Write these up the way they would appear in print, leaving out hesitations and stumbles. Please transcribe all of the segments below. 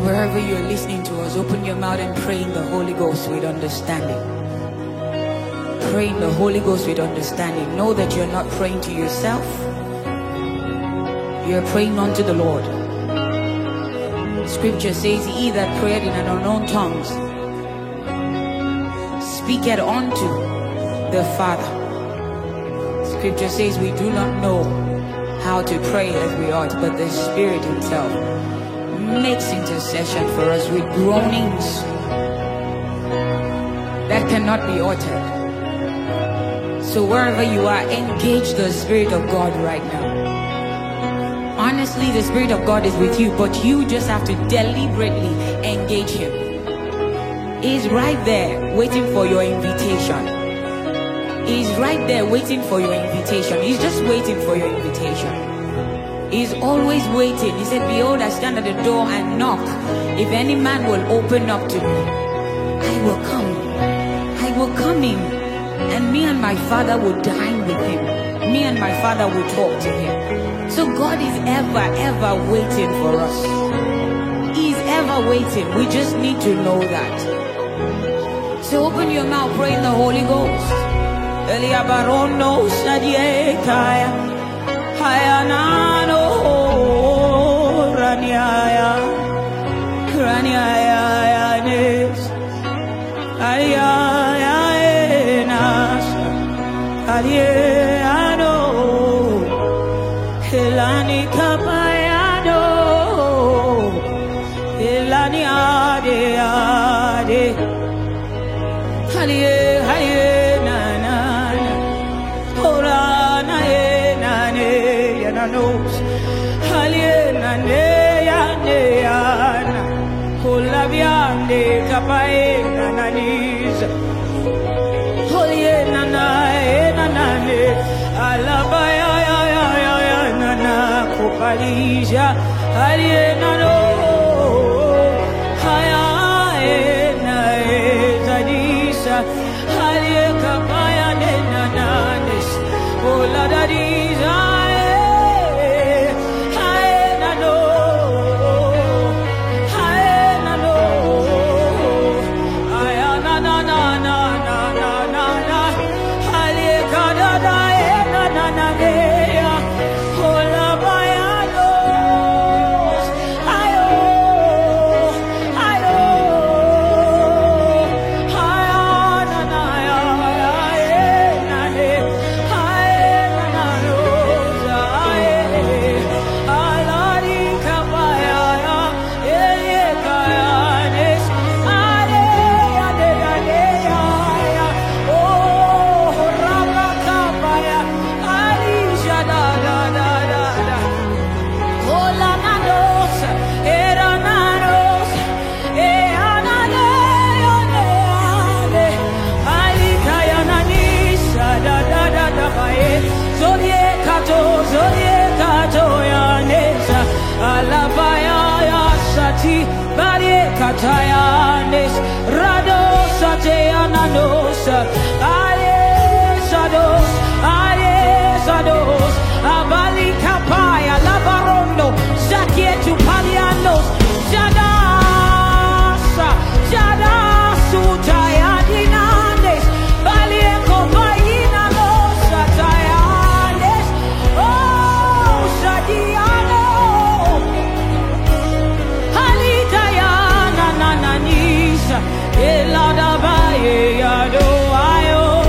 Wherever you're listening to us, open your mouth and pray in the Holy Ghost with understanding. Pray in the Holy Ghost with understanding. Know that you're not praying to yourself. You're praying unto the Lord. Scripture says, he that prayed in an unknown tongues speaketh unto the Father. Scripture says we do not know how to pray as we ought, but the Spirit himself makes intercession for us with groanings that cannot be uttered. So wherever you are, engage the Spirit of God right now. Honestly, the Spirit of God is with you, but you just have to deliberately engage him. He's right there waiting for your invitation. He's right there waiting for your invitation. He's just waiting for your invitation. He's always waiting. He said, behold, I stand at the door and knock. If any man will open up to me, I will come. I will come in. And me and my Father will dine with him. Me and my Father will talk to him. So God is ever waiting for us. He's ever waiting. We just need to know that. So open your mouth, pray in the Holy Ghost. Elia Barono Sadie Kaya Hayanano Raniaya Raniaya Nes Ayayanas Aliano Helani Kapayado Helani Ade Ade Halie Halie Nos aliena ne ana kolabiande kapaena nanis oliena na ne alabaya ya na kopalija aliena no haya na zadisa alie kapaya ne nanis oladadiza Katayanes Rado Sateananos Ayesados Ayesados Abali Kapaya Labarondo Zakietu Palianos Jadasa Jadasu Tayadinanes Balieko Painanos Satayanes Oh Sadiano Elada baye yado ayo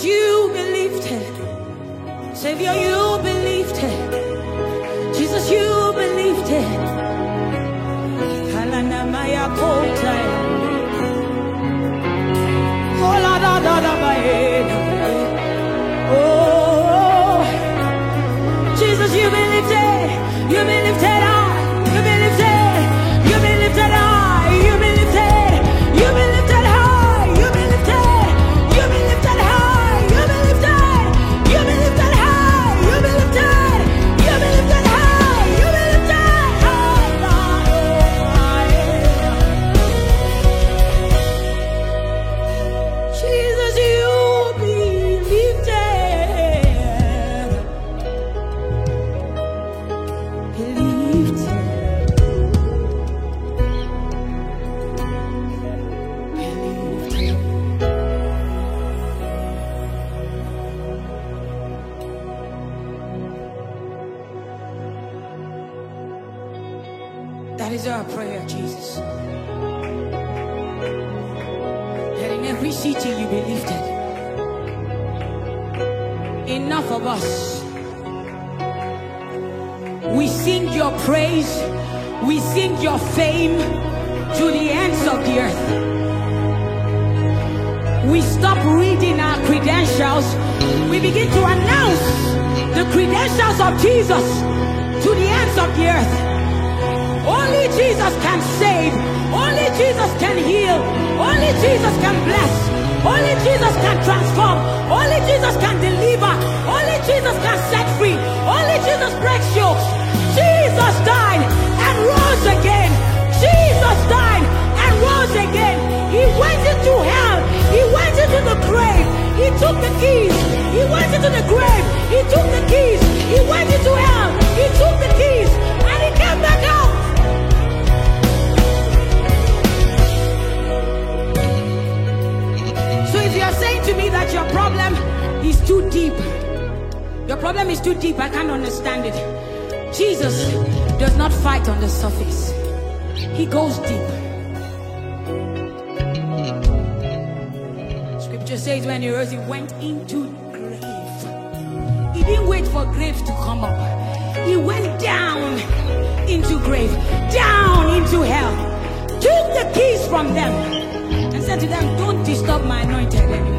Jesus, you be lifted. Savior, you be lifted. Jesus, you be lifted. Kalanamaya kota. Oh, la da da da ba. Oh, Jesus, you be lifted. You be lifted high. You be lifted. You be lifted high. You be lifted. You be lifted high. You be lifted. You be lifted high. You be lifted. You be lifted high. You be lifted. You be lifted high. You be lifted high. Jesus, you be lifted. Be lifted. Be lifted. That is our prayer, Jesus. That in every city you be lifted. Enough of us. We sing your praise. We sing your fame to the ends of the earth. We stop reading our credentials. We begin to announce the credentials of Jesus to the ends of the earth. Only Jesus can save. Only Jesus can heal. Only Jesus can bless. Only Jesus can transform. Only Jesus can deliver. Only Jesus can set free. Only Jesus breaks yokes. Jesus died and rose again. Jesus died and rose again. He went into hell. He went into the grave. He took the keys. He went into the grave. He took the keys. He went into hell. He took the keys. And he came back out. So if you are saying to me that your problem is too deep, your problem is too deep, I can't understand it. Jesus does not fight on the surface. He goes deep. Scripture says when he rose, he went into grave. He didn't wait for grave to come up. He went down into grave, down into hell, took the keys from them and said to them, don't disturb my anointed anymore.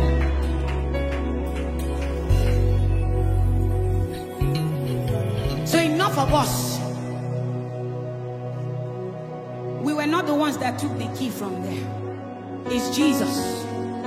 So enough of us. We were not the ones that took the key from there. It's Jesus.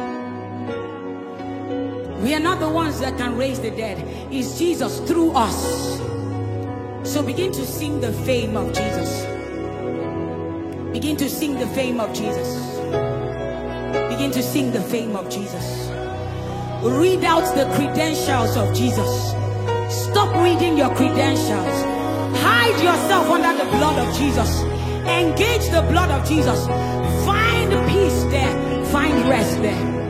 We are not the ones that can raise the dead. It's Jesus through us. So begin to sing the fame of Jesus. Begin to sing the fame of Jesus. Begin to sing the fame of Jesus. Read out the credentials of Jesus. Stop reading your credentials. Hide yourself under the blood of Jesus. Engage the blood of Jesus. Find peace there. Find rest there.